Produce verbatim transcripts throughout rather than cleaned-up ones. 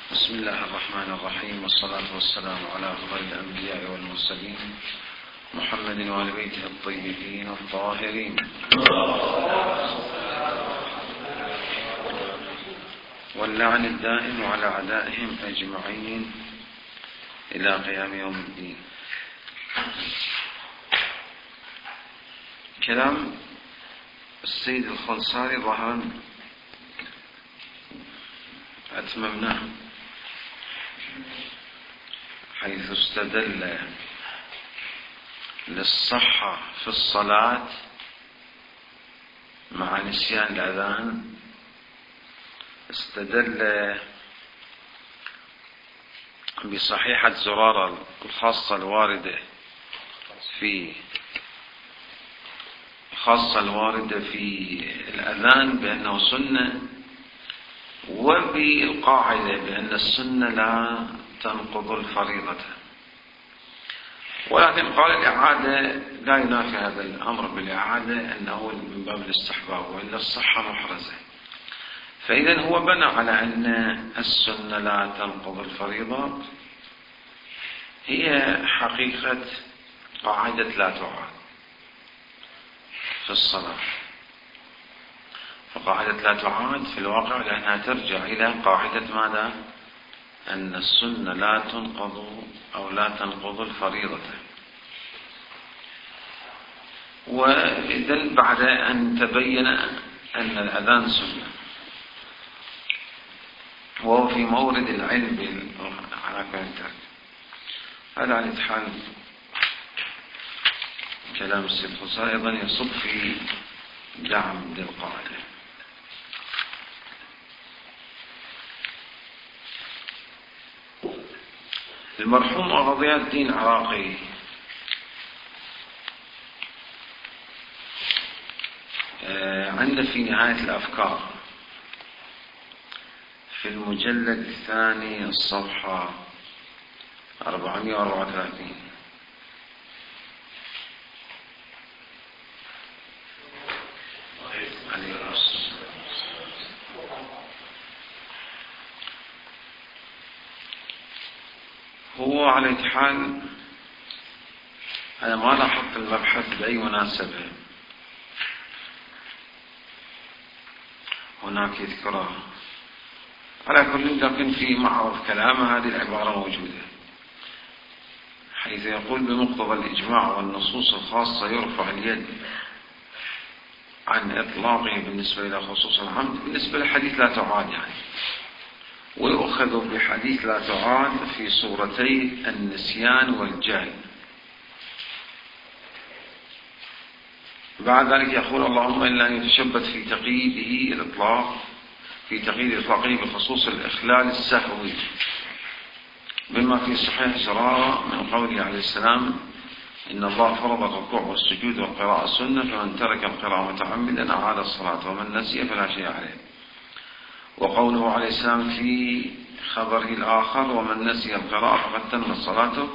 بسم الله الرحمن الرحيم، والصلاة والسلام على أفضل الأنبياء والمرسلين محمد وآل بيته الطيبين الطاهرين. واللعن الدائم على أعدائهم أجمعين إلى قيام يوم الدين. كلام السيد الخنصاري ظهرا أتممناه، حيث استدل للصحة في الصلاة مع نسيان الأذان، استدل بصحيحة زرارة الخاصة الواردة في خاصة الواردة في الأذان بأنه سنة، وبالقاعدة بأن السنة لا تنقض الفريضة. ولكن قال الإعادة لا ينافي هذا الأمر بالإعادة أنه من باب الاستحباب، وإلا الصحة محرزة. فإذا هو بنى على أن السنة لا تنقض الفريضة، هي حقيقة قاعدة لا تعاد في الصلاة. فقاعدة لا تعاد في الواقع لأنها ترجع إلى قاعدة ماذا؟ أن السنة لا تنقض أو لا تنقض الفريضة. وإذن بعد أن تبين أن الأذان سنة، وهو في مورد العلم على كونتك، هذا عن حال كلام السيد الخنصاري أيضا يصب في دعم للقاعدة. المرحوم قضية الدين عراقي عنده في نهاية الأفكار في المجلد الثاني الصفحة أربعمائة وأربعة وثلاثين هو على حال أنا ما لاحظت المبحث بأي مناسبة هناك يذكرها على كل، لكن في معرض كلامه هذه العبارة موجودة، حيث يقول بمقتضى الإجماع والنصوص الخاصة يرفع اليد عن إطلاقه بالنسبة إلى خصوص العمد، بالنسبة لحديث لا تعاد يعني، ويؤخذ بحديث لا تعاد في صورتي النسيان والجهل. بعد ذلك يقول اللهم إلا أن يتشبث في تقييده الإطلاق في تقييد إطلاقه بخصوص الإخلال السهوي، بما في صحيح زرارة من قوله عليه السلام إن الله فرض الركوع والسجود والقراءة سنة، فمن ترك القراءة متعمدا أعاد الصلاة ومن نسي فلا شيء عليه. وقوله عليه السلام في خبره الآخر ومن نسي القراءة فقد تمت صلاته،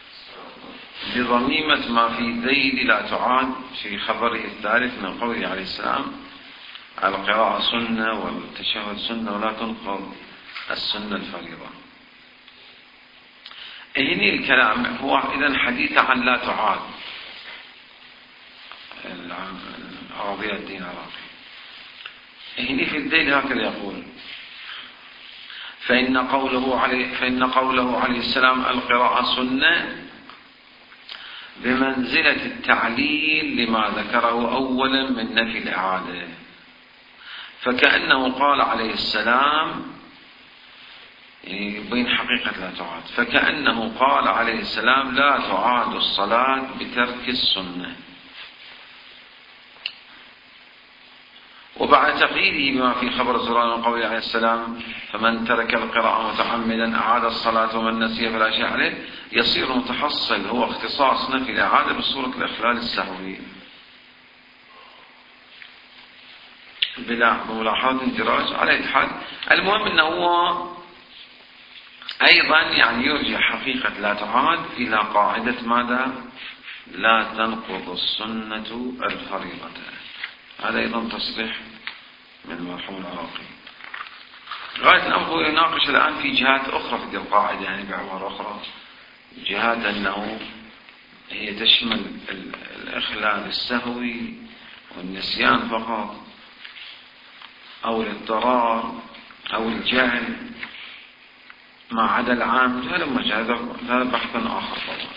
بضميمة ما في ذيل لا تعاد في خبره الثالث من قوله عليه السلام القراءة سنة والتشهد سنة ولا تنقض السنة الفريضة. هنا الكلام هو إذن حديث عن لا تعاد قضية الدين العراقي. هنا في الذيل هكذا يقول فإن قوله عليه, فإن قوله عليه السلام القراءة سنة بمنزلة التعليل لما ذكره أولا من نفي الإعادة، فكأنه قال عليه السلام يعني بين حقيقة لا تعاد، فكأنه قال عليه السلام لا تعاد الصلاة بترك السنة. وبعد تقييده بما في خبر زرار من قوله عليه السلام فمن ترك القراءة متعمدا أعاد الصلاة ومن نسي فلا شيء عليه، يصير متحصل هو اختصاص نفي الإعادة بصورة الإخلال السهوي بلا ملاحظة اندراج على الحال. المهم أنه هو أيضا يعني يرجع حقيقة لا تعاد إلى قاعدة ماذا؟ لا تنقض السنة الفريضة. هذا أيضا تصريح من المرحوم العراقي. غاية الأمر هو يناقش الآن في جهات أخرى في القاعدة، يعني بعبارة أخرى جهات أنه هي تشمل الإخلال السهوي والنسيان فقط أو الاضطرار أو الجهل ما عدا العام. هذا مجال، هذا بحث آخر طبعا.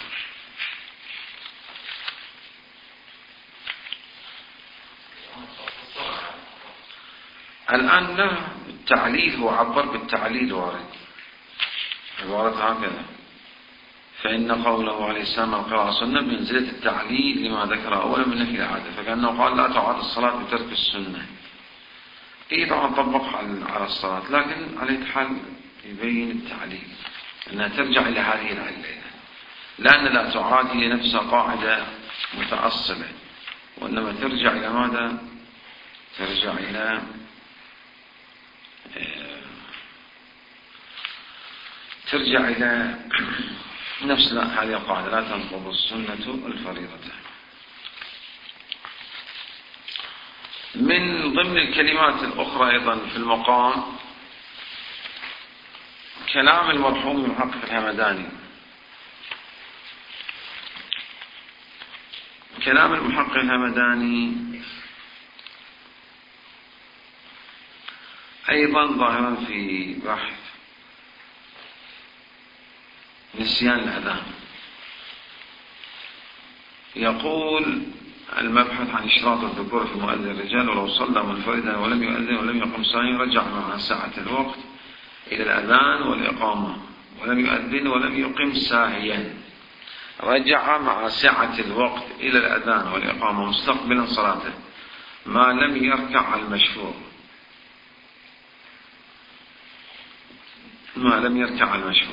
الآن لا، التعليل هو عبر بالتعليل وارد، عبارة هكذا. فإن قوله عليه السلام القراءة سنة بمنزلة التعليل لما ذكر أولا من نفي العادة، فكأنه قال لا تعاد الصلاة بترك السنة. إيه طبعا طبق على الصلاة، لكن على حال يبين التعليل أنها ترجع إلى هذه العلة، لأن لا تعاد هي نفسها قاعدة متأصلة، وإنما ترجع إلى ماذا؟ ترجع إلى ترجع إلى نفس هذه القاعدة لا تنقض السنة الفريضة. من ضمن الكلمات الأخرى أيضا في المقام كلام المرحوم المحقق الهمداني. كلام المحقق الهمداني أيضا ظاهرا في بحث نسيان الأذان. يقول المبحث عن إشراط الذكور في مؤذن الرجال، ولو صلى منفردا ولم يؤذن ولم يقم ثانيا رجع مع ساعة الوقت إلى الأذان والإقامة، ولم يؤذن ولم يقم ساهيا رجع مع ساعة الوقت إلى الأذان والإقامة مستقبلا صلاته ما لم يركع المشفوع ما لم يركع المشفوع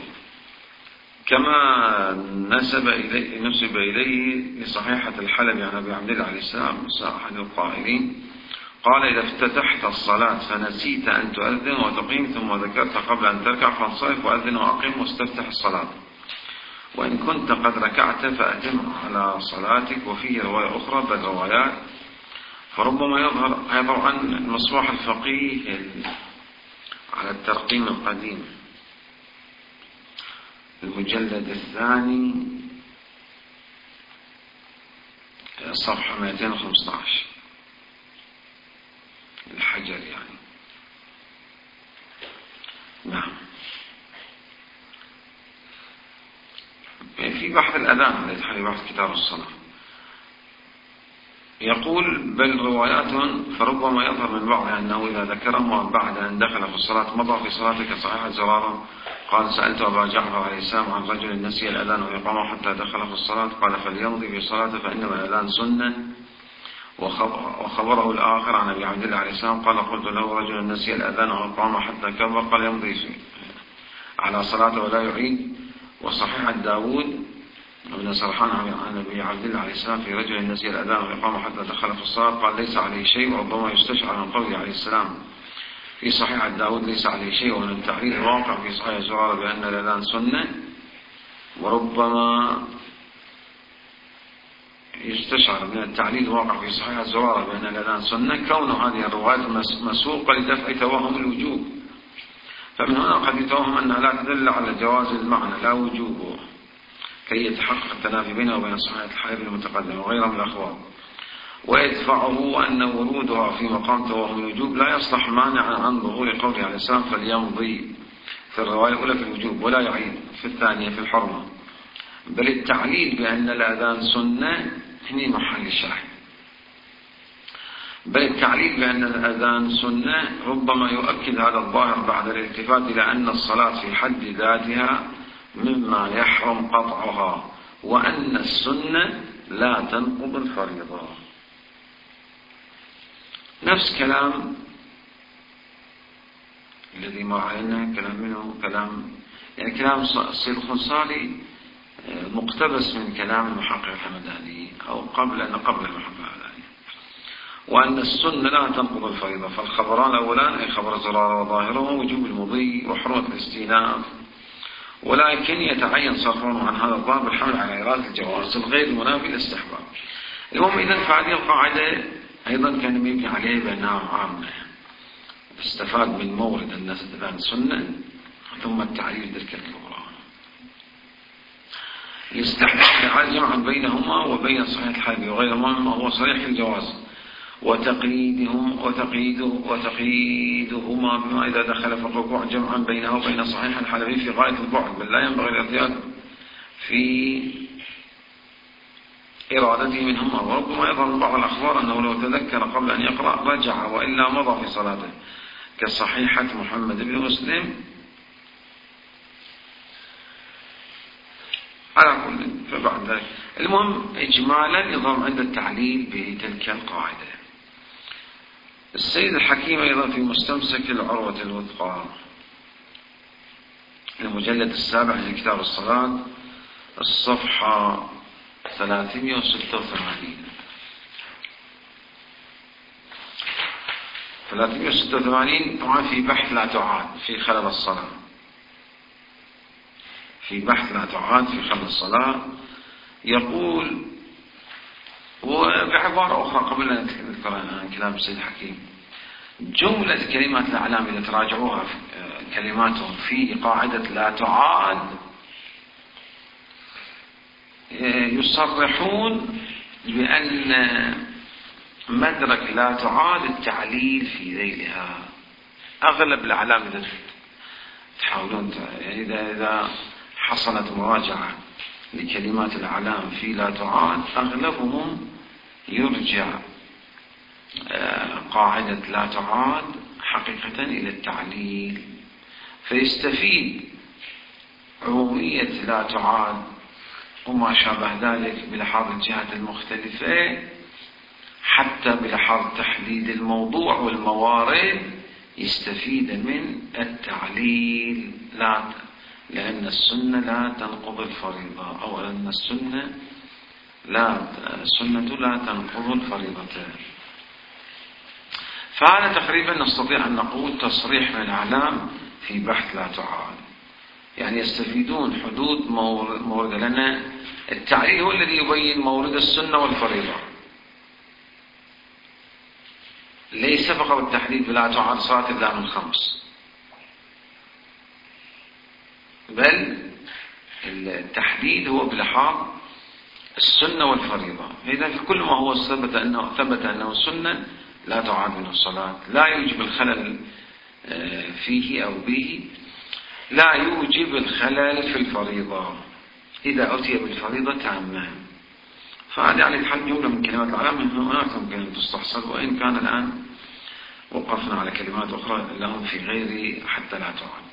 كما نسب إليه نسب إليه لصحيحة الحلبي عن أبي عبد الله عليه السلام أحد القائلين قال إذا افتتحت الصلاة فنسيت أن تؤذن وتقيم ثم ذكرت قبل أن تركع فانصرف وأذن وأقيم واستفتح الصلاة، وإن كنت قد ركعت فأتم على صلاتك. وفيه رواية أخرى بل روايات، فربما يظهر أيضا عن مصباح الفقيه على الترقيم القديم المجلد الثاني صفحة مئتين وخمسة عشر الحجر يعني. نعم. في بحث الأذان الذي حل بحث كتاب الصلاة يقول بل روايات فربما يظهر من بعضها أنه إذا ذكرهم بعد أن دخل في الصلاة مضى في صلاتك صحيحة زرارا. قال سألت أبا جعفر عليه السلام عن رجل نسي الأذان وإقامه حتى دخل في الصلاة قال فليمضي في صلاته فإنما الأذان سنة. وخبره الآخر عن أبي عبد الله عليه السلام قال قلت له رجل نسي الأذان وإقامه حتى كبر قال يمضي على صلاته ولا يعيد. وصحيح داود ابن سرحان عن أبي عبد الله عليه السلام في رجل نسي الأذان وإقامه حتى دخل في الصلاة قال ليس عليه شيء، وربما يستشعر من قوله عليه السلام في صحيح داود ليس عليه شيء ومن التعليل الواقع في صحيح زرارة بأن الأذان سنة، وربما يستشعر من التعليل الواقع في صحيح زرارة بأن الأذان سنة كون هذه الروايات مسوقة لدفع توهم الوجوب، فمن هنا قد يتوهم أنها لا تدل على جواز المعنى لا وجوبه كي يتحقق التنافي بينه وبين صحيح الحديث المتقدم وغيره من الأخبار، ويدفعه أن ورودها في مقام توهم الوجوب لا يصلح مانعا عن ظهور قوله عليه السلام فليمضي في الرواية الأولى في الوجوب ولا يعيد في الثانية في الحرمة، بل التعليل بأن الأذان سنة هنا محل الشاهد. بل التعليل بأن الأذان سنة ربما يؤكد هذا الظاهر بعد الالتفات إلى أن الصلاة في حد ذاتها مما يحرم قطعها وأن السنة لا تنقض الفريضة. نفس كلام الذي ما علينا كلام منه كلام يعني كلام السيد الخنصالي مقتبس من كلام المحقق الهمداني أو قبل أن قبل المحقق الهمداني، وأن السنة لا تنقض الفريضة. فالخبران الأولان أي خبر زرارة وظاهره وجوب المضي وحرمة الاستئناف، ولكن يتعين صرفهم عن هذا الظاهر بالحمل على إرادة الجواز الغير المنافي للاستحباب. المهم إذن فهذه القاعدة أيضا كان يمكن عليه بأنها عامة، استفاد من مورد الناس الآن سنة ثم التعليل تلك الكبرى يستحق جمعا بينهما وبين صحيح الحلبي وغيرهما مما هو صريح الجواز وتقييدهم وتقييده وتقييدهما بما إذا دخل في الركوع جمعا بينه وبين صحيح الحلبي في غاية البعد بل لا ينبغي الارتياد في إرادته منهما. وربما يظهر من بعض الأخبار أنه لو تذكر قبل أن يقرأ رجع وإلا مضى في صلاته كصحيحة محمد بن مسلم. على كل فبعد ذلك المهم إجمالا نظام عند التعليل بتلك القاعدة. السيد الحكيم أيضا في مستمسك العروة الوثقى المجلد السابع من كتاب الصلاة الصفحة ثلاثمائة وستة وثمانين ثلاثمائة وستة وثمانين طبعا في بحث لا تعاد في خلل الصلاة في بحث لا تعاد في خلل الصلاة يقول وبعبارة أخرى قبل أن نذكر عن كلام السيد الحكيم جملة كلمات الأعلام إذا تراجعوها كلماتهم في قاعدة لا تعاد يصرحون بأن مدرك لا تعاد التعليل في ذيلها. أغلب الأعلام إذا تحاولون يعني إذا إذا حصلت مراجعة لكلمات الأعلام في لا تعاد أغلبهم يرجع قاعدة لا تعاد حقيقة إلى التعليل فيستفيد عمومية لا تعاد وما شابه ذلك بلحاظ الجهات المختلفة حتى بلحاظ تحديد الموضوع والموارد يستفيد من التعليل لا لأن السنة لا تنقض الفريضة أو أن السنة لا السنة لا تنقض الفريضة. فهذا تقريبا نستطيع أن نقول تصريح من الأعلام في بحث لا تعاد يعني يستفيدون حدود مورد لنا التعليل هو الذي يبين مورد السنة والفريضة ليس فقط التحديد بلا تعاد صلاة إلا من خمس بل التحديد هو بلحاظ السنة والفريضة. إذا في كل ما هو ثبت أنه ثبت أنه سنة لا تعاد من الصلاة لا يوجب الخلل فيه أو به لا يوجب الخلل في الفريضة إذا أتي بالفريضة تامة. فهذا يعني الحل جملة من كلمات العلم هناك ممكن أن تستحصل وإن كان الآن وقفنا على كلمات أخرى لهم في غير حتى لا تعاد.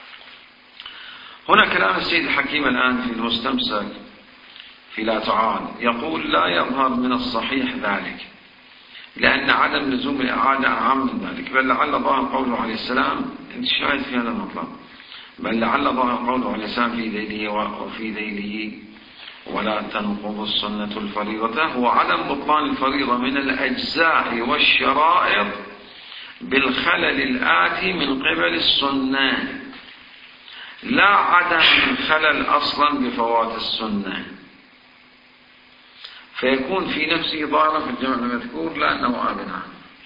هنا كلام السيد الحكيم الآن في المستمسك في لا تعاد يقول لا يظهر من الصحيح ذلك لأن عدم لزوم الإعادة أعم من ذلك بل لعل ظاهر قوله عليه السلام الشاهد في هذا المطلب بل لعل ظاهر قوله عليه السلام في ذيله وفي ذيله ولا تنقض السنة الفريضة هو عدم بطلان الفريضة من الأجزاء والشرائط بالخلل الآتي من قبل السنة لا عدم الخلل أصلا بفوات السنة فيكون في نفسه ضارة في الجمع المذكور لأنه عابد عنه.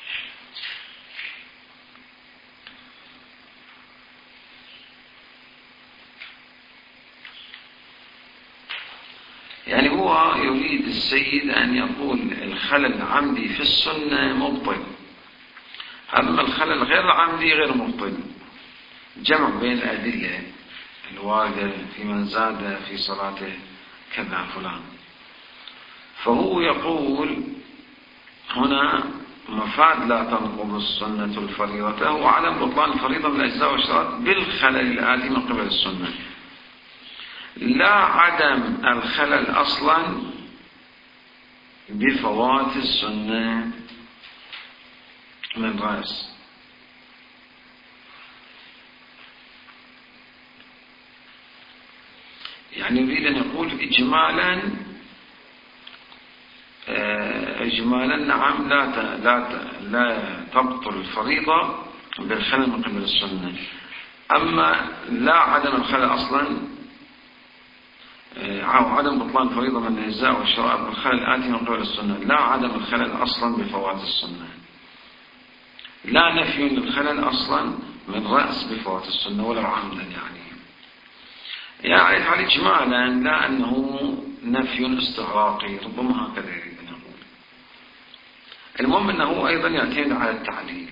يعني هو يريد السيد أن يقول الخلل العمدي في السنة مبطل أما الخلل غير العمدي غير مبطل جمع بين الأدلة الواردة في من زاد في صلاته كذا فلان. فهو يقول هنا مفاد لا تنقض السنة الفريضة هو عدم بطلان الفريضة من الأجزاء والشرائط بالخلل الآتي من قبل السنة لا عدم الخلل أصلا بفوات السنة من رأس. يعني يريد أن يقول إجمالا إجمالا نعم لا لا لا تبطل الفريضة بالخلل من قبل السنة أما لا عدم الخلل أصلا أو عدم بطلان الفريضة من الأجزاء والشرائط بالخلل الآتي من قبل السنة لا عدم الخلل أصلا بفوات السنة لا نفي للخلل أصلا من رأس بفوات السنة ولو عمدا يعني يعني على إجمالا لا أنه نفي استغراقي ربما هكذا يريد أن يقول. المهم أنه أيضا يعتمد على التعليل.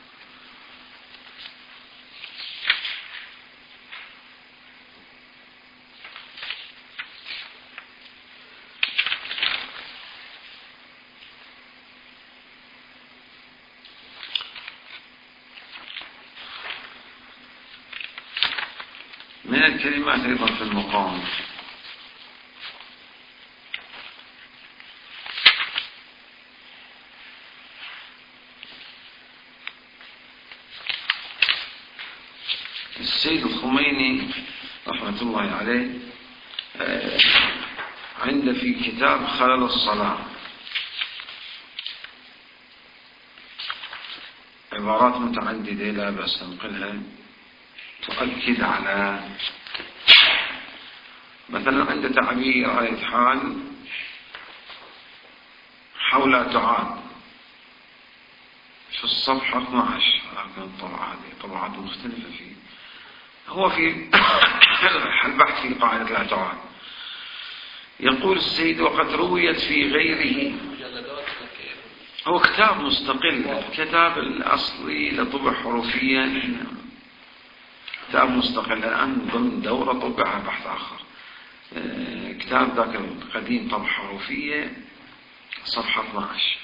من الكلمات أيضا في المقام السيد الخميني رحمة الله عليه عند في كتاب خلل الصلاة عبارات متعددة لا بأس ننقلها تؤكد على مثلا عند تعبير على الحال حول تعاد في الصفحة اثني عشر لكن الطبعة هذه طبعات مختلفة فيه هو في البحث في قاعدة لا تعاد يقول السيد وقد رويت في غيره هو كتاب مستقل الكتاب الأصلي لطبع حروفيا كتاب مستقل الآن ضمن دورة طبعها بحث آخر كتاب ذاك القديم طبع حروفية صفحة اثني عشر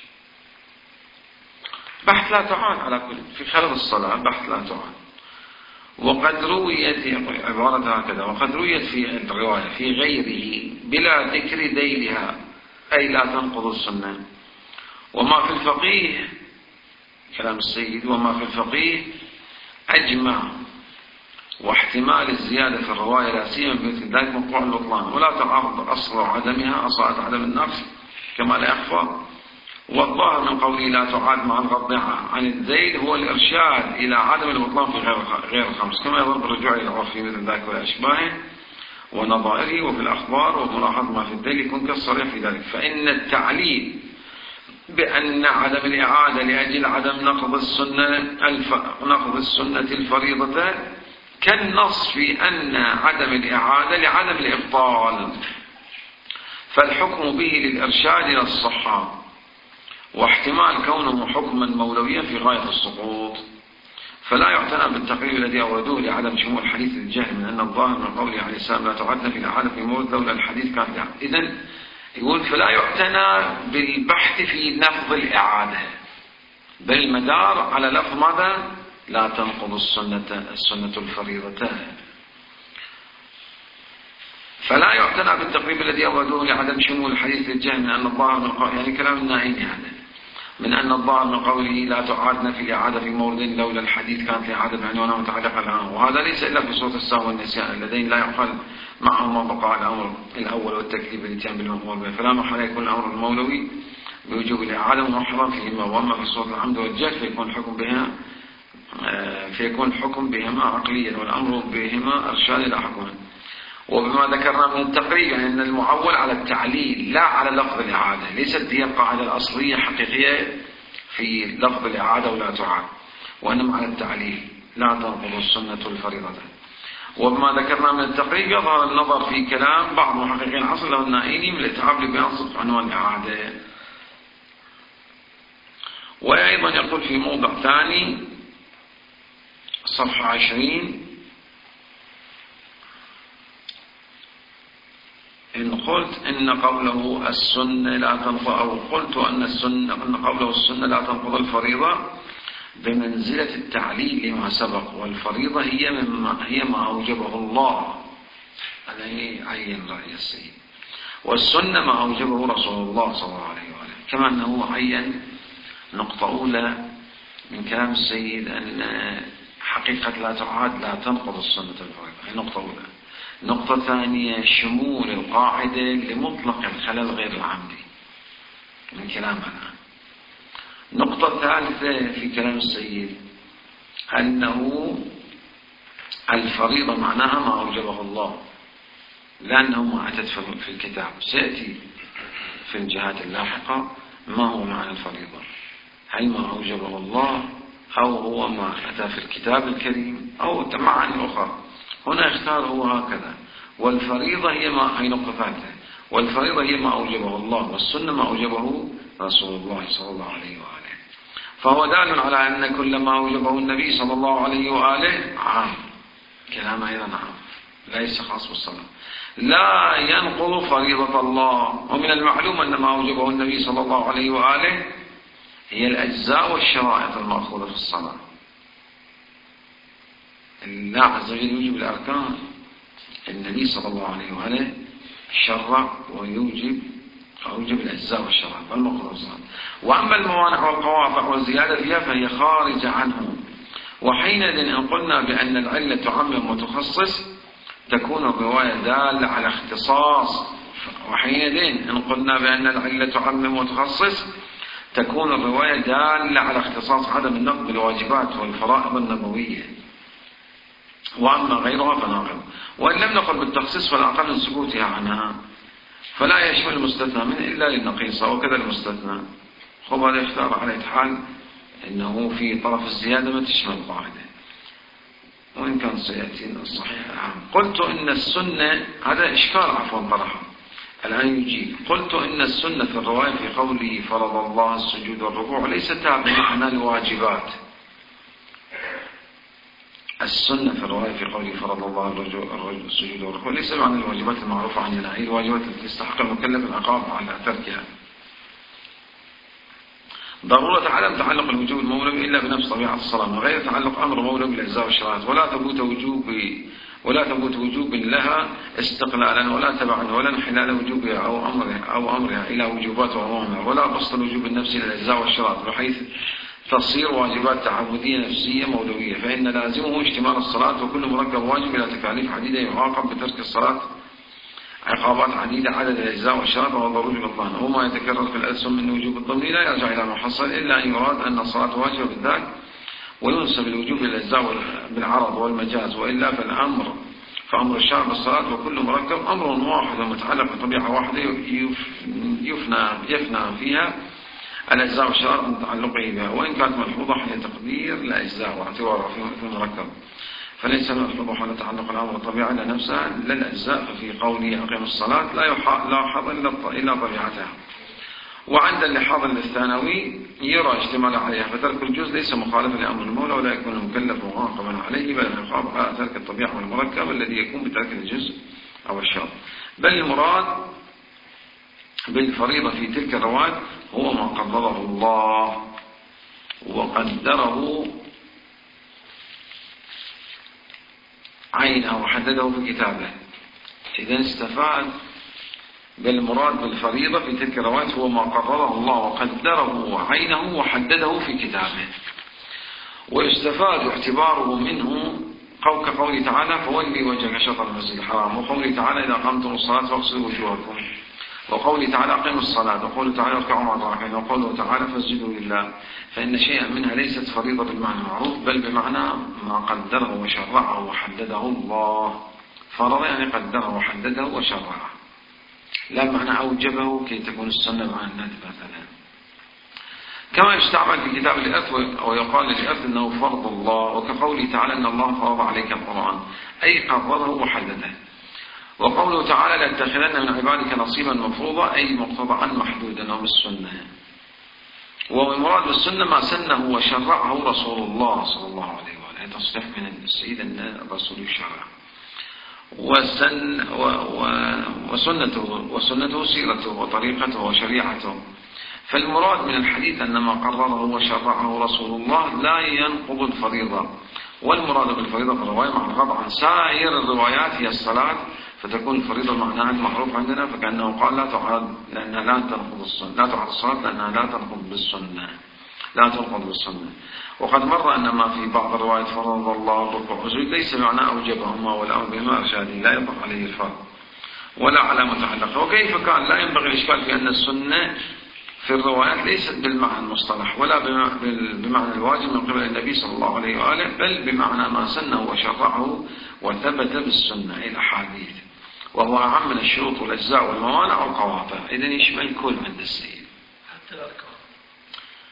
بحث لا تعاد على كل في خلل الصلاة بحث لا تعاد وقد رويت عبارة هكذا وقد رويت في الرواية في غيره بلا ذكر ذيلها أي لا تنقض السنة وما في الفقيه كلام السيد وما في الفقيه أجمع واحتمال الزيادة في الرواية لا سيما مثل ذلك موقوع البطلان ولا تعارض أصل عدمها أصالة عدم النقص كما لا يخفى والظاهر من قوله لا تعاد مع الغض عن الذيل هو الإرشاد إلى عدم البطلان في غير غير الخمس كما يظل الرجوع إلى العرف في مثل ذلك وأشباهه ونظائره وفي الأخبار وملاحظة ما في الذيل يكون كالصريح في ذلك فإن التعليل بأن عدم الإعادة لأجل عدم نقض السنة الف... نقض السنة الفريضة كالنص في أن عدم الإعادة لعدم الإبطال فالحكم به للإرشاد إلى الصحة واحتمال كونه حكما مولويا في غاية السقوط فلا يعتنى بالتقرير الذي أوردوه لعدم شمول حديث الجهل من أن الظاهر من قوله عليه السلام لا تعدنا في الإعادة في مورد لولا الحديث كان يعني. إذن يقول فلا يعتنى بالبحث في لفظ الإعادة بل المدار على لفظ ماذا لا تنقض السنة السنة الفريضة فلا يعتنى بالتقريب الذي أوردوه لعدم شمول حديث الجهل من أن الظاهر من قوله يعني كلام النائم هذا من أن الظاهر من قوله لا تعادنا في الإعادة في مورد لولا الحديث كانت الإعادة بعنوانها متعلقة الآن وهذا ليس إلا في صوت السهو والنسيان اللذين لا يقال معهما بقاء الأمر الأول والتكليف الاتيان بالمأمور فلا محل يكون الأمر المولوي بوجوب الإعادة ومحرم فيهما وأما في صوت العمد والجهل فيكون الحكم بها فيكون الحكم بهما عقليا والأمر بهما إرشاد إلى حكمه وبما ذكرنا من التقرير أن المعول على التعليل لا على لفظ الإعادة ليست هي القاعدة الأصلية حقيقية في لفظ الإعادة ولا تعاد وإنما على التعليل لا تنقض السنة الفريضة وبما ذكرنا من التقرير يظهر النظر في كلام بعض محققين العصر له النائيني من الاتعاب لبيان صدق عنوان الإعادة وأيضا يقول في موضع ثاني صفحة عشرين إن قلت إن قوله السنة لا تنقض أو قلت أن السنة أن قوله السنة لا تنقض الفريضة بمنزلة التعليل لما سبق والفريضة هي مما هي ما أوجبه الله عليه عين رأي السيد والسنة ما أوجبه رسول الله صلى الله عليه وآله كما أنه عين نقطة أولى من كلام السيد أن حقيقة لا تعاد لا تنقض السنة الفريضة هي نقطة أولى. نقطة ثانية شمول القاعدة لمطلق الخلل غير العمدي من كلامنا. نقطة ثالثة في كلام السيد أنه الفريضة معناها ما أوجبه الله لأنه ما أتت في الكتاب سيأتي في الجهات اللاحقة ما هو معنى الفريضة هل ما أوجبه الله أو هو ما أتى في الكتاب الكريم أو معاني أخرى. هنا اختار هو هكذا. والفريضة هي ما هي نقطته، والفريضة هي ما أوجبه الله، والسنة ما أوجبه رسول الله صلى الله عليه وآله. فهو دال على أن كل ما أوجبه النبي صلى الله عليه وآله عام، كلام أيضا عام ليس خاص بالصلاة، لا ينقض فريضة الله. ومن المعلوم أن ما أوجبه النبي صلى الله عليه وآله هي الأجزاء والشرائط المأخوذة في الصلاة. الله عز وجل يوجب الأركان، النبي صلى الله عليه وآله شرع ويوجب أوجب الأجزاء والشرائط المأخوذة في الصلاة. وأما الموانع والقواطع والزيادة فيها فهي خارجة عنه. وحينئذ إن قلنا بأن العلة تعمم وتخصص تكون الرواية دالة على اختصاص. وحينئذ إن قلنا بأن العلة تعمم وتخصص تكون الرواية دالة على اختصاص عدم النقض بالواجبات والفرائض النبوية. وأما غيرها فناقض. وإن لم نقل بالتخصيص فلا أقل من سكوتها عنها، فلا يشمل المستثنى منه إلا للنقيصة. وكذا المستثنى خب هذا يختار على حال إنه في طرف الزيادة ما تشمل القاعدة، وإن كان سيأتي الصحيح العام. قلت إن السنة، هذا إشكال عفوا طرحه الآن يجيب. قلت إن السنة في الرواية في قوله فرض الله السجود والركوع ليست بمعنى الواجبات. السنة في الرواية في قوله فرض الله السجود والركوع ليس بمعنى الواجبات المعروفة عندنا، هي الواجبات التي يستحق المكلف العقاب على تركها. ضرورة عدم تعلق الوجوب المولوي إلا بنفس طبيعة الصلاة، وغير تعلق أمر مولوي بالأجزاء والشرائط، ولا ثبوت وجوب ولا ثبوت وجوب لها استقلالا ولا تبعا ولا انحلال وجوبها أو أمرها أو أمرها إلى وجوبات وأمامها، ولا بسط الوجوب النفسي للأجزاء والشرائط بحيث تصير واجبات تعبدية نفسية مولوية، فإن لازمه اشتمال الصلاة، وكل مركب واجب إلى تكاليف عديدة يعاقب بترك الصلاة عقابات عديدة عدد الأجزاء والشرائط وضروري بطلان. وما يتكرر في الألسن من وجوب الضمني لا يرجع إلى محصل إلا أن يراد أن الصلاة واجبة بالذات وينسب الوجوب للأجزاء بالعرض والمجاز، وإلا فالأمر فأمر الشرع بالصلاة وكل مركب أمر واحد ومتعلق بطبيعة واحدة يفنى يفنى فيها الأجزاء والشرائط من تعلقه بها، وإن كانت ملحوظة حين تقدير الأجزاء واعتبارها في المركب، فليس ملحوظة حين تعلق الأمر الطبيعة إلى نفسها للأجزاء. ففي قوله أقيم الصلاة لا يلاحظ إلا طبيعتها. وعند اللحاظ الثانوي يرى اشتمال عليها، فترك الجزء ليس مخالفا لأمر المولى ولا يكون المكلف معاقبا عليه، بل العقاب على ترك الطبيعة والمركب الذي يكون بترك الجزء أو الشرط. بل المراد بالفريضة في تلك الرواد هو ما قدره الله وقدره عينه وحدده في كتابه. إذا استفاد بالمراد بالفريضة في تلك الرواد هو ما قرره الله وقدره عينه وحدده في كتابه. ويستفاد اعتباره منه قول كقوله تعالى فولي وجهك شطر المسجد الحرام، وقوله تعالى إذا قمتم الصلاة فاغسلوا وجوهكم، وقوله تعالى أقيموا الصلاة، وقوله تعالى اركعوا مع الراكعين، وقوله تعالى فاسجدوا لله. فإن شيئا منها ليست فريضة بالمعنى المعروف بل بمعنى ما قدره وشرعه وحدده الله. فرض يعني قدره وحدده وشرعه، لا معنى أوجبه كي تكون السنة مع الندب مثلا. كما يستعمل في كتاب الإرث ويقال للإرث أنه فرض الله، وكقوله تعالى أن الله فرض عليك القرآن أي قرره وحدده. وقوله تعالى لاتخذن من عبادك نصيبا مفروضا أي مقتضعا محدودا ومن السنة. والمراد بالسنة ما سنه وشرعه رسول الله صلى الله عليه وآله، تصريح من السيد أن الرسول الشرع. وسن و و وسنته وسنته سيرته وطريقته وشريعته. فالمراد من الحديث أن ما قرره وشرعه رسول الله لا ينقض الفريضة. والمراد بالفريضة في الرواية مع الغض عن سائر الروايات هي الصلاة، فتكون الفريضة معناها المعروف عندنا، فكأنه قال لا تعاد لأنها لا تنقض السنة، لا تعاد الصلاة لأنها لا تنقض بالسنة، لا تنقض بالسنة. وقد مر أن ما في بعض الروايات فرض الله الركوع والسجود ليس معنى أوجبهما ولا أمر بهما إرشاد لا يطلق عليه الفرض ولا على متعلقه. وكيف كان لا ينبغي الإشكال في أن السنة في الروايات ليست بالمعنى المصطلح ولا بمعنى الواجب من قبل النبي صلى الله عليه وآله، بل بمعنى ما سنه وشرعه وثبت بالسنة أي الأحاديث، وهو أعم من الشروط والأجزاء والموانع والقواطع. إذن يشمل كل عند السيد حتى الأركان.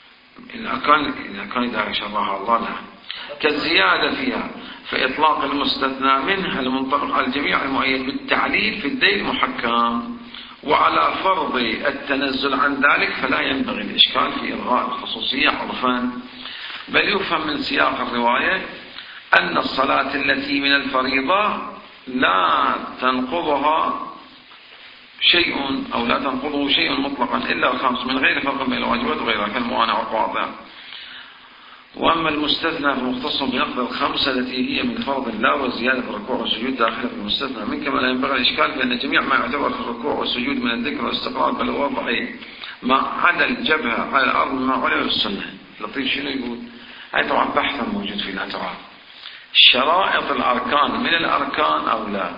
الأركان الأركان إذا شرعها الله لها كالزيادة فيها، فإطلاق المستثنى منها المنطبق على الجميع المؤيد بالتعليل في الدين محكم، وعلى فرض التنزل عن ذلك فلا ينبغي الإشكال في إلغاء الخصوصية عرفا، بل يفهم من سياق الرواية أن الصلاة التي من الفريضة لا تنقضها شيء أو لا تنقضه شيء مطلقا إلا الخمس من غير فرق بين الواجبات وغيرها كالموانع والقواطع. وأما المستثنى فمختص بنقض الخمسة التي هي من فرض لا وزيادة في الركوع والسجود داخلة في المستثنى من كما لا ينبغي الإشكال بأن جميع ما يعتبر في الركوع والسجود من الذكر والاستقرار بل هو ضعيف ما عدا الجبهة على الأرض ما علم السنة. لطيف شنو يقول؟ هاي طبعا بحثا موجود في الأتراك. شرائط الأركان من الأركان أو لا؟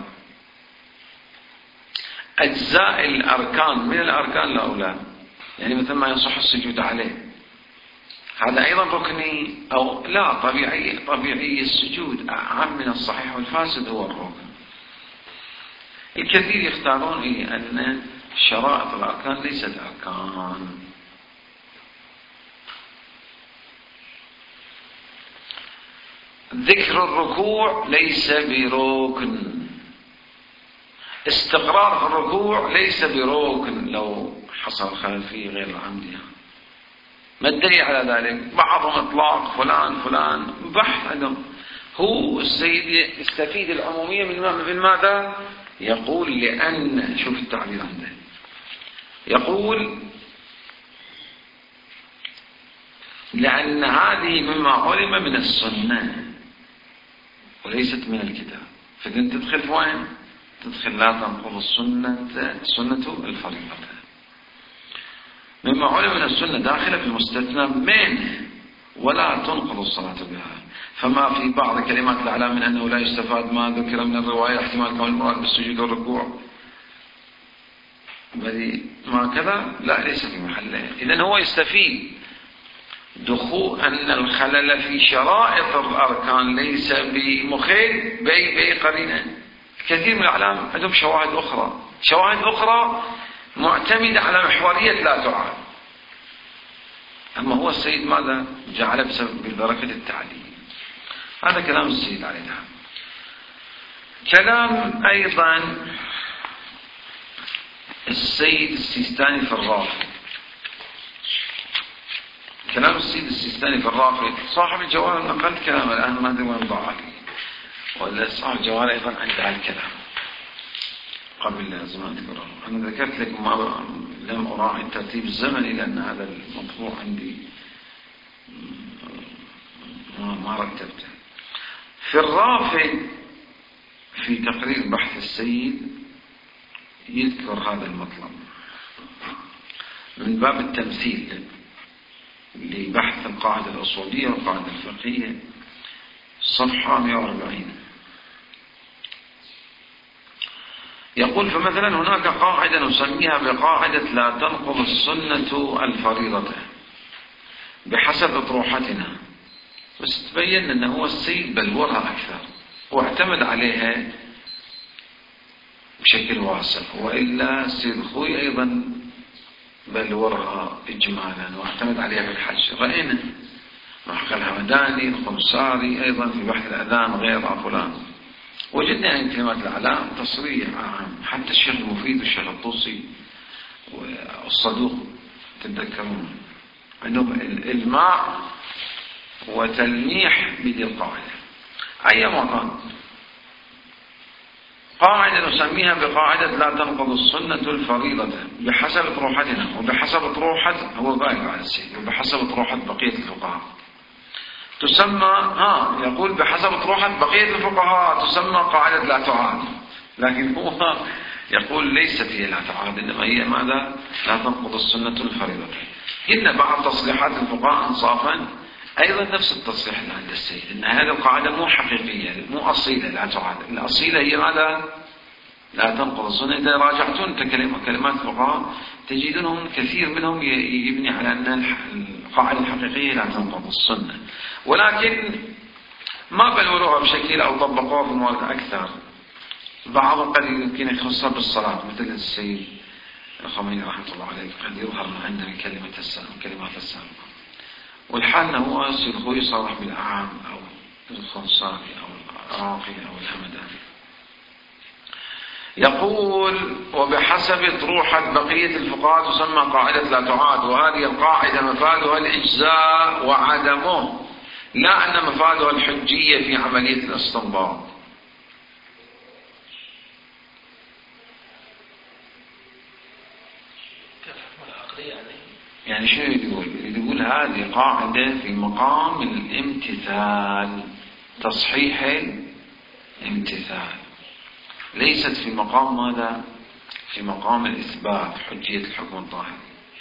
أجزاء الأركان من الأركان لا أو لا؟ يعني مثل ما يصح السجود عليه هذا أيضا ركني أو لا؟ طبيعي طبيعي السجود أعم من الصحيح والفاسد هو الركن. الكثير يختارون إيه أن شرائط الأركان ليست أركان. ذكر الركوع ليس بركن، استقرار في الركوع ليس بركن لو حصل خلل فيه غير العمد. ما الدليل على ذلك؟ بعضهم اطلاق فلان فلان بحث عندهم. هو السيد يستفيد العمومية من ماذا؟ يقول لأن شوف التعبير عنده، يقول لأن هذه مما علم من السنة وليست من الكتاب. فإذا تدخل وين؟ تدخل لا تنقض السنة سنة الفريضة مما علم من السنة داخلة في المستثنى منه ولا تنقض الصلاة بها. فما في بعض كلمات الأعلام من أنه لا يستفاد ما ذكر من الرواية احتمال كون المراد بالسجود والركوع بل ما كذا لا ليس في محله. إذن هو يستفيد دخول أن الخلل في شرائط الأركان ليس بمخيل بأي بأي قرينة. كثير من الأعلام عندهم شواهد أخرى شواهد أخرى معتمدة على محورية لا تعاد. أما هو السيد ماذا جعل بسبب بالبركة التعليم. هذا كلام السيد علينا. كلام أيضا السيد السيستاني في الرافض. كلام السيد السيستاني في الرافض صاحب الجوال نقلت كلام الآن ما أدري وين ضاع لي ولا صاحب الجوال أيضا عنده الكلام قبل زمان أذكره. أنا ذكرت لك ما لم أراعي الترتيب الزمني لأن هذا المطبوع عندي ما رتبته. في الرافض في تقرير بحث السيد يذكر هذا المطلب من باب التمثيل لبحث القاعدة الأصولية والقاعدة الفقهية صفحة مئة وأربعين. يقول فمثلا هناك قاعدة نسميها بقاعدة لا تنقض السنة الفريضة بحسب اطروحتنا، بس تبين أنه هو السيد بلورها أكثر واعتمد عليها بشكل واسع، وإلا السيد الخوي أيضا بلورها إجمالا واعتمد عليها بالحج. رأينا محق الهمداني الخمساري أيضا في بحث الأذان غير فلان وجدنا يعني كلمات الأعلام تصريح عام. حتى الشيخ المفيد والشيخ الطوسي والصدوق تتذكرون عندهم الماء وتلميح بدي القاعدة. أي مكان قاعدة نسميها بقاعدة لا تنقض السنة الفريضة بحسب اطروحتنا وبحسب اطروحة هو غالب على السيد وبحسب اطروحة بقية الفقهاء تسمى ها يقول بحسب اطروحة بقية الفقهاء تسمى قاعدة لا تعاد، لكن هو يقول ليست هي لا تعاد إنما هي ماذا؟ لا تنقض السنة الفريضة. إن بعض تصريحات الفقهاء انصافا أيضا نفس التصريح اللي عند السيد إن هذه القاعدة مو حقيقية مو أصيلة لا تعاد. الأصيلة هي ماذا؟ لا تنقض السنة. إذا راجعتون كلمات الفقهاء تجدونهم كثير منهم يبني على أن القاعدة الحقيقية لا تنقض السنة، ولكن ما بلوروها بشكل أو طبقوها في الموارد أكثر. بعضهم قد يمكن يخصها بالصلاة مثل السيد الخميني رحمة الله عليه قد يظهر من عندنا كلمة السلام كلمات السلام والحال هو الخوي يصرح بالأعام أو الخنصاري أو العراقي أو الهمداني. يقول وبحسب طروحة بقية الفقهاء تسمى قاعدة لا تعاد، وهذه القاعدة مفادها الإجزاء وعدمه، لا أن مفادها الحجية في عملية الاستنباط. يعني شو يقول؟ يقول هذه قاعدة في مقام الامتثال، تصحيح الامتثال، ليست في مقام ماذا؟ في مقام الإثبات، حجية الحكم الظاهري.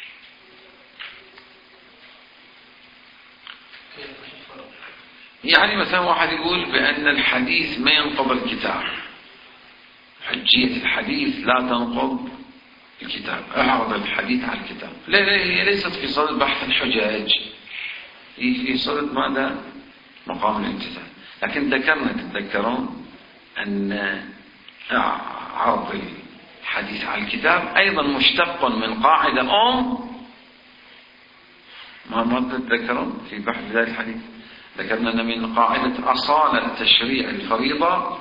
يعني مثلا واحد يقول بأن الحديث ما ينقض الكتاب، حجية الحديث لا تنقض الكتاب، أعرض الحديث على الكتاب. لا لا، هي ليست في صدد بحث الحجاج، هي في صدد ماذا؟ مقام الامتثال. لكن ذكرنا تتذكرون أن عرض الحديث على الكتاب أيضا مشتق من قاعدة أم، ما ما تتذكرون في بحث ذلك الحديث ذكرنا أن من قاعدة أصالة تشريع الفريضة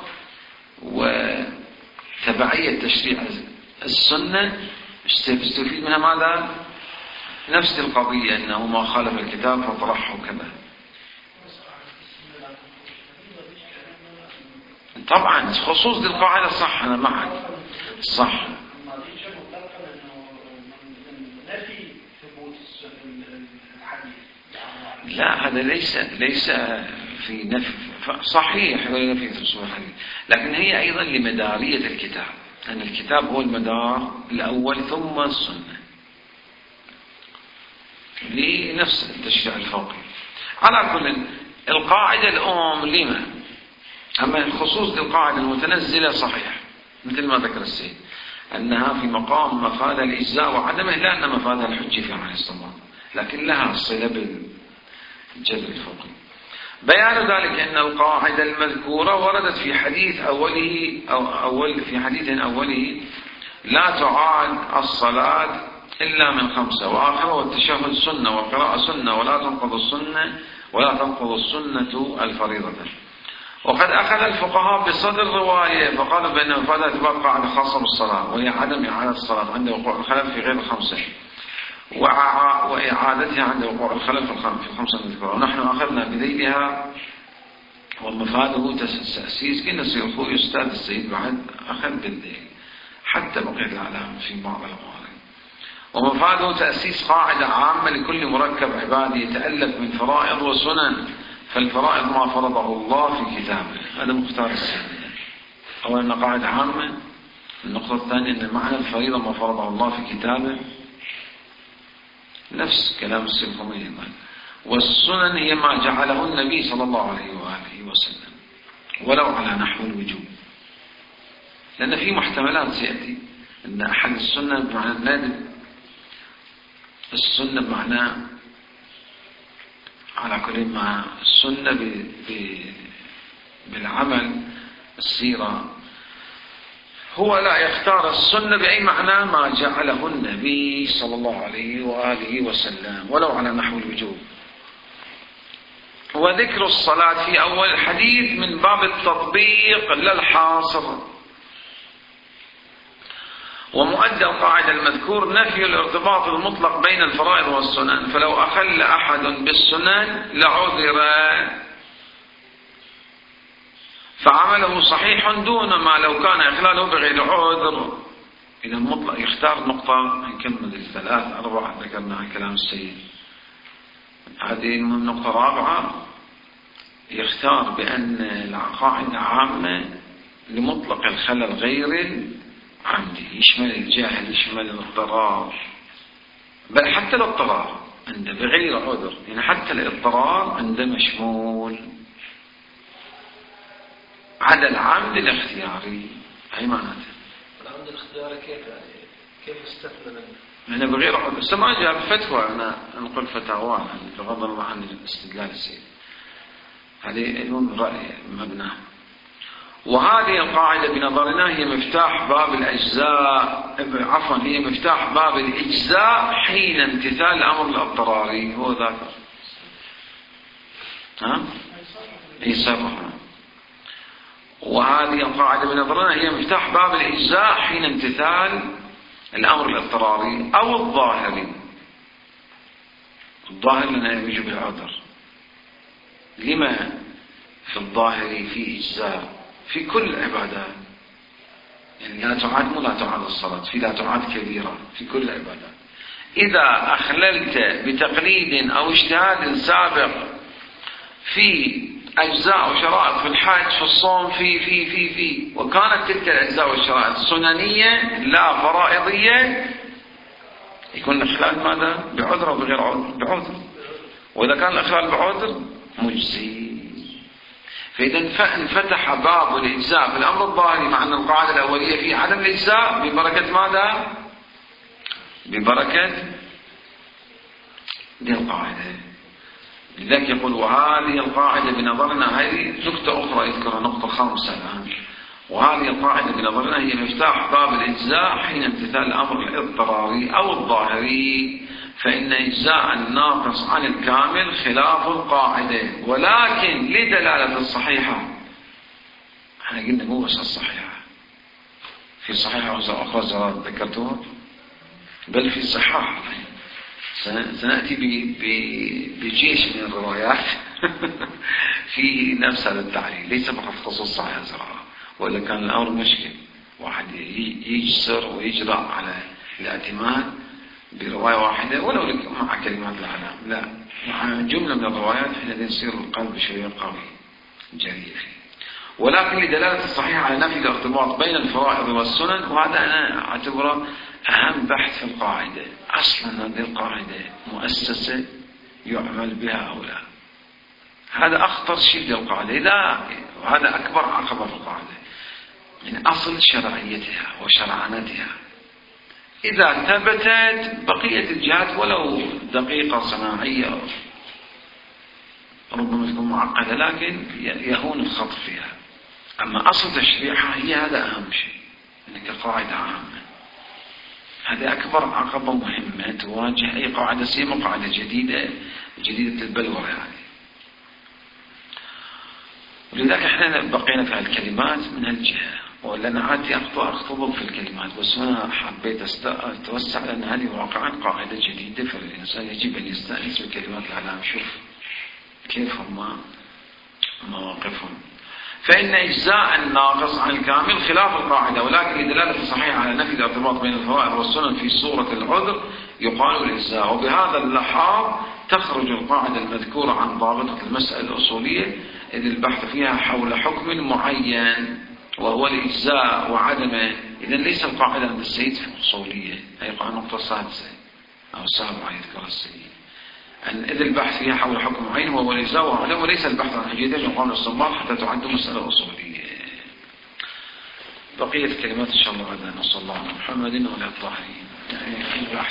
وتبعية تشريع السنة استفيد منها ماذا؟ نفس القضية، أنه ما خالف الكتاب فطرحه كذا. طبعا خصوص دي القاعدة صح، أنا معك صح. لا هذا ليس ليس في نفي صحيح ولا نفي في أصول الحديث، لكن هي أيضا لمدارية الكتاب، أن الكتاب هو المدار الأول ثم السنة لنفس التشريع الفوقي. على كل القاعدة الأم لما، أما الخصوص القاعدة المتنزلة صحيح مثل ما ذكر السيد أنها في مقام مفاد الإجزاء وعدمه، لا أن مفادها الحجة في عمل الصلاة، لكن لها صلة بالجذر الفوقي. بيان ذلك أن القاعدة المذكورة وردت في حديث أوله أو أول في حديث أوله لا تعاد الصلاة إلا من خمسة، وآخره التشهد سنة والقراءة سنة ولا تنقض السنة ولا تنقض السنة الفريضة. وقد أخذ الفقهاء بصدر الرواية فقالوا بأن مفادها اعتبار قاعدة خاصة بالصلاة، وهي عدم إعادة الصلاة عند وقوع الخلل في غير الخمسة، وإعادتها عند وقوع الخلل في الخمسة المذكورة. ونحن أخذنا بذيلها ومفاده تأسيس كنا سيخوي أستاذ السيد بعد أخذ بالذيل حتى بقية العلام في بعض الأموال. ومفاده تأسيس قاعدة عامة لكل مركب عبادي يتألف من فرائض وسنن، فالفرائض ما فرضه الله في كتابه. هذا مختار السيد. أولا قاعدة عامة. النقطة الثانية أن معنى الفريضة ما فرضه الله في كتابه، نفس كلام السلفمية. والسنن هي ما جعله النبي صلى الله عليه وآله وسلم ولو على نحو الوجوب، لأن في محتملات سيأتي أن أحد السنة بمعنى النادب، السنة بمعنى على كل ما السنة ب... ب... بالعمل السيرة، هو لا يختار السنة بأي معنى ما جعله النبي صلى الله عليه وآله وسلم ولو على نحو الوجوب. وذكر الصلاة في أول الحديث من باب التطبيق لا الحاصر. ومؤدى القاعدة المذكور نفي الارتباط المطلق بين الفرائض والسنن، فلو أخل أحد بالسنن لعذر فعمله صحيح دون ما لو كان إخلاله بغير عذر. إذا مطلق يختار نقطة، نكمل الثلاث أربعة ذكرنا عن كلام السيد. هذه النقطة رابعة، يختار بأن القاعدة عامة لمطلق الخلل غير العمدي، يشمل الجاهل يشمل الاضطرار، بل حتى الاضطرار عنده بغير عذر، يعني حتى الاضطرار عنده مشمول عدا العمد الاختياري. أي معناته العمد الاختياري كيف يعني كيف استثنى منه؟ أنا بغير عذر، بس ما جاء فتوى، أنا نقول فتاوى بغض النظر عن الاستدلال السيد، هذه علم رأي مبنى. وهذه القاعدة بنظرنا هي مفتاح باب الأجزاء، عفوا هي مفتاح باب الإجزاء حين امتثال الأمر الاضطراري. هو ذاك ها؟ يصرها. وهذه القاعدة بنظرنا هي مفتاح باب الإجزاء حين امتثال الأمر الاضطراري أو الظاهري. الظاهر لنا يجب العذر. لما في الظاهر في إجزاء في كل العبادات، يعني لا تعد مو لا تعد الصلاة، في لا تعد كبيرة في كل العبادات. إذا أخللت بتقليد أو اجتهاد سابق في أجزاء وشرائط في الحج في الصوم في في في في وكانت تلك الأجزاء والشرائط سننية لا فرائضية، يكون الإخلال ماذا؟ بعذر أو بغير عذر؟ بعذر. وإذا كان الإخلال بعذر مجزي. فإذا انفتح باب الإجزاء في الأمر الظاهري، مع أن القاعدة الأولية في عدم الإجزاء ببركة ماذا؟ ببركة دي القاعدة. لذلك يقول وهذه القاعدة بنظرنا، هذه نقطة أخرى يذكرها، نقطة خامسة الآن. وهذه القاعدة بنظرنا هي مفتاح باب الإجزاء حين امتثال الأمر الاضطراري أو الظاهري، فإن إجزاء الناقص عن الكامل خلاف القاعدة، ولكن لدلالة الصحيحة. احنا قلنا مو بس الصحيحة، في صحيحة أخرى زرار ذكرتوها، بل في الصحاح. سنأتي بجيش من الروايات في نفس هذا التعليل، ليس فقط خصوص صحيح زرارة، وإلا كان الأمر مشكل، واحد يجسر ويجرأ على الاعتماد برواية واحدة ولو مع كلمات العلام، لا، مع جملة من الروايات حين يصير القلب شوية قوي جريء فيه. ولكن لدلالة الصحيح على نفي الارتباط بين الفرائض والسنن، وهذا أنا أعتبره أهم بحث في القاعدة. أصلا هذه القاعدة مؤسسة يعمل بها أو لا، هذا أخطر شيء للقاعدة، إذا وهذا أكبر عقبة في القاعدة، من أصل شرعيتها وشرعنتها. إذا ثبتت بقية الجهات ولو دقيقة صناعية ربما تكون معقدة، لكن يهون الخطر فيها. أما أصل تشريعها هي هذا أهم شيء، إنك قاعدة عامة. هذه أكبر عقبة مهمة تواجه أي قاعدة، سيما قاعدة جديدة جديدة البلورة يعني. ولذلك احنا بقينا في هالكلمات من هالجهة، ولأن عادي أخطبط في الكلمات، بس أنا حبيت أتوسع لأن هذه واقعا قاعدة جديدة، فالإنسان يجب أن يستأنس بكلمات العلام، شوف كيف هم مواقفهم. فإن إجزاء الناقص عن الكامل خلاف القاعدة، ولكن لدلالة صحيحة على نفي الارتباط بين الفرائض والسنن في صورة العذر يقال الإجزاء. وبهذا اللحاظ تخرج القاعدة المذكورة عن ضابطة المسألة الأصولية، إذ البحث فيها حول حكم معين وهو الإجزاء وعدمه. إذن ليس القاعدة عند السيد في الأصولية، هي النقطة السادسة أو السابعة يذكرها السيد، أن إذ البحث فيها حول حكم معين وهو الإجزاء وعدمه، وليس البحث عن حجيتين يقام الاستنباط حتى تعد مسألة أصولية. بقية الكلمات إن شاء الله غدا. نصلى الله على محمد وعلى الطاهرين. يعني